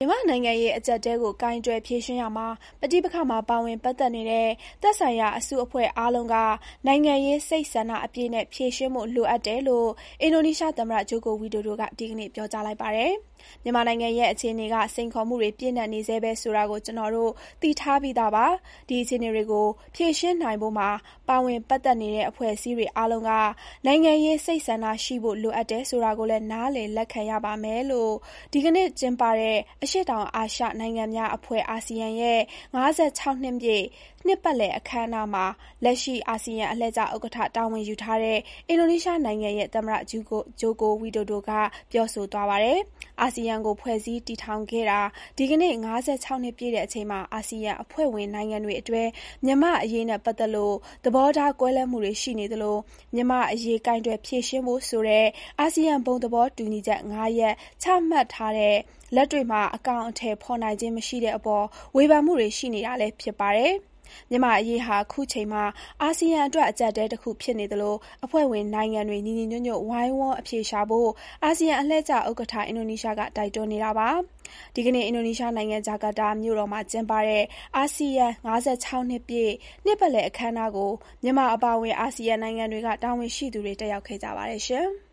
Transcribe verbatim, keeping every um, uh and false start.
မြန်မာနိုင်ငံရဲ့အကျပ်အတည်းကိုကိုင်တွယ်ဖြေရှင်းရာမှာပဋိပက္ခမှာပါဝင်ပတ်သက်နေတဲ့သက်ဆိုင်ရာအစုအဖွဲ့အားလုံးကနိုင်ငံရေးစိတ်ဆန္ဒအပြည့်နဲ့ဖြေရှင်းဖို့လိုအပ်တယ်လို့အင်ဒိုနီးရှားသမ္မတဂျိုကိုဝီဒိုဒိုကဒီကနေ့ပြောကြားလိုက်ပါတယ်။မြန်မာနိုင်ငံရဲ့အခြေအနေကစိန်ခေါ်မှုတွေပြည့်နှက်နေဆဲပဲဆိုတာကိုကျွန်တော်တို့သိထားပြီးသားပါ။ဒီအခြေအနေတွေကိုဖြေရှင်းနိုင်ဖို့မှာပါဝင်ပတ်သက်နေတဲ့အဖွဲ့အစည်းတွေအားလုံးကနိုင်ငံရေးစိတ်ဆန္ဒရှိဖို့လိုအပ်တယ်ဆိုတာကိုလည်းနားလည်လက်ခံရပါမယ်လို့ဒီကနေ့ကျင်းပတဲ့အရှေ့တောင်အာရှနိုင်ငံများအဖွဲ့အာဆီယံရဲ့၅၆နှစ်ပြည့်နှစ်ပတ်လည်အခမ်းအနားမှာလက်ရှိအာဆီယံအလှည့်ကျဥက္ကဋ္ဌတာဝန်ယူထားတဲ့အင်ဒိုနီးရှားနိုင်ငံရဲ့သမ္မတဂျိုကိုဂျိုကိုဝီဒိုဒိုကပြောဆိုသွားပါတယ်။အာဆီယံကိုဖွဲ့စည်းတည်ထောင်ခဲ့တာဒီကနေ့၅၆နှစ်ပြည့်တဲ့အချိန်မှာအာဆီယံအဖွဲ့ဝင်နိုင်ငံတွေအတွင်းမြန်မာအရေးနဲ့ပတ်သက်လို့သဘောထားကွဲလွဲမှုတွေရှိနေသလိုမြန်မာအရေးကင်တွယ်ဖြေရှင်းဖို့ဆိုတဲ့အာဆီယံဘုံသဘောတူညီချက်၅ရပ်ချမှတ်ထားတဲ့လက်တွေ့မှာအကောင်အထည်ဖော်နိုင်ခြင်းမရှိတဲ့အပေါ်ဝေဖန်မှုတွေရှိနေတာလည်းဖြစ်ပါတယ်။မြန်မာအရေးဟာခုချိန်မှာအာဆီယံအတွက်အကျပ်အတည်းတစ်ခုဖြစ်နေသလိုအဖွဲ့ဝင်နိုင်ငံတွေညီညီညွတ်ညွတ်ဝိုင်းဝန်းအဖြေရှာဖို့အာဆီယံအလှည့်ကျဥက္ကဋ္ဌအင်ဒိုနီးရှားကတိုက်တွန်းနေတာပါ။ဒီကနေ့အင်ဒိုနီးရှားနိုင်ငံဂျာကာတာမြို့တော်မှာကျင်းပတဲ့အာဆီယံ၅၆နှစ်ပြည့်နှစ်ပတ်လည်အခမ်းအနားကိုမြန်မာအပါအဝင်အာဆီယံနိုင်ငံတွေကတာဝန်ရှိသူတွေတက်ရောက်ခဲ့ကြပါတယ်ရှင်။